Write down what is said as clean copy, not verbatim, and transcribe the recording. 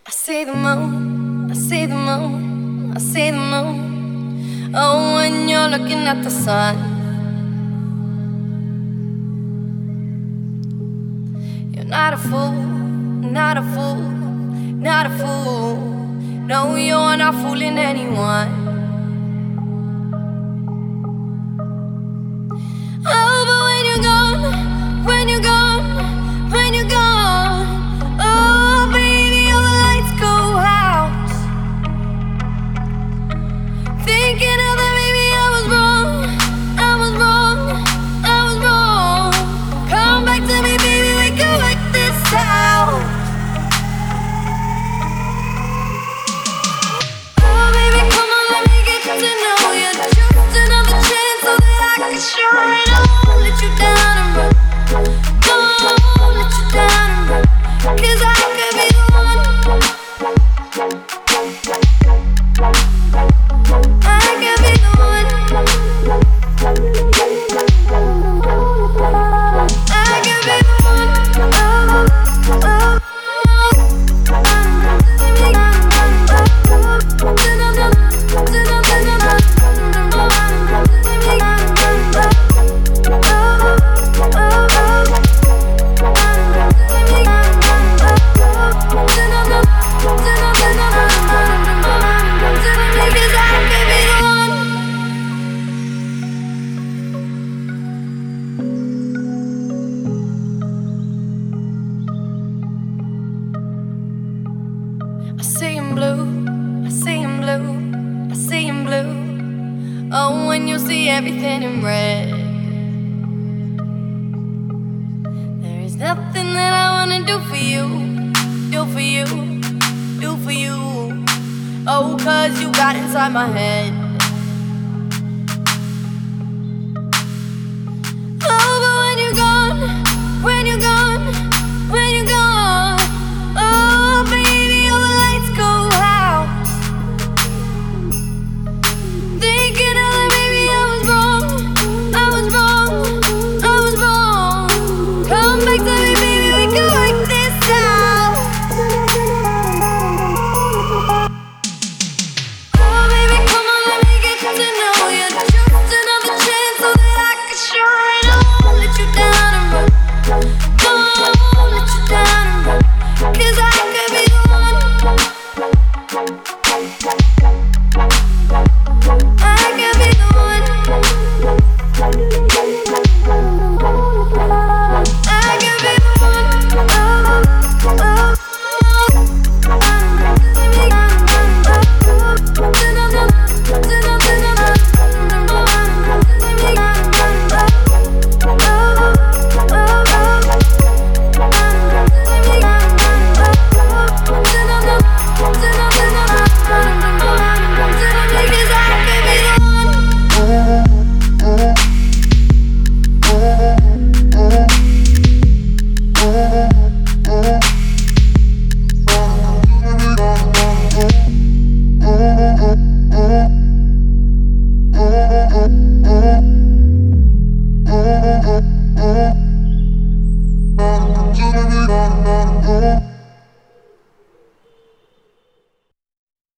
I see the moon, I see the moon, I see the moon. Oh, when you're looking at the sun, you're not a fool, not a fool, not a fool. No, you're not fooling anyone. Oh, but when you're gone, when you're gone, when you're gone, oh, baby, all the lights go out. Thinking of that, maybe I was wrong, I was wrong, I was wrong. Come back to me, baby, we can work this out. Oh, baby, come on, let me get to know you. Just another chance so that I can shine. I won't let you down and run. No, I won't let you down and run. 'Cause I could be the one. I could be the one. I could be the one. Oh, oh, I see him blue, I see him blue, I see him blue. Oh, when you see everything in red, there is nothing that I wanna do for you, do for you, do for you. Oh, 'cause you got inside my head. Oh, but when you're gone, when you're gone, when you're gone,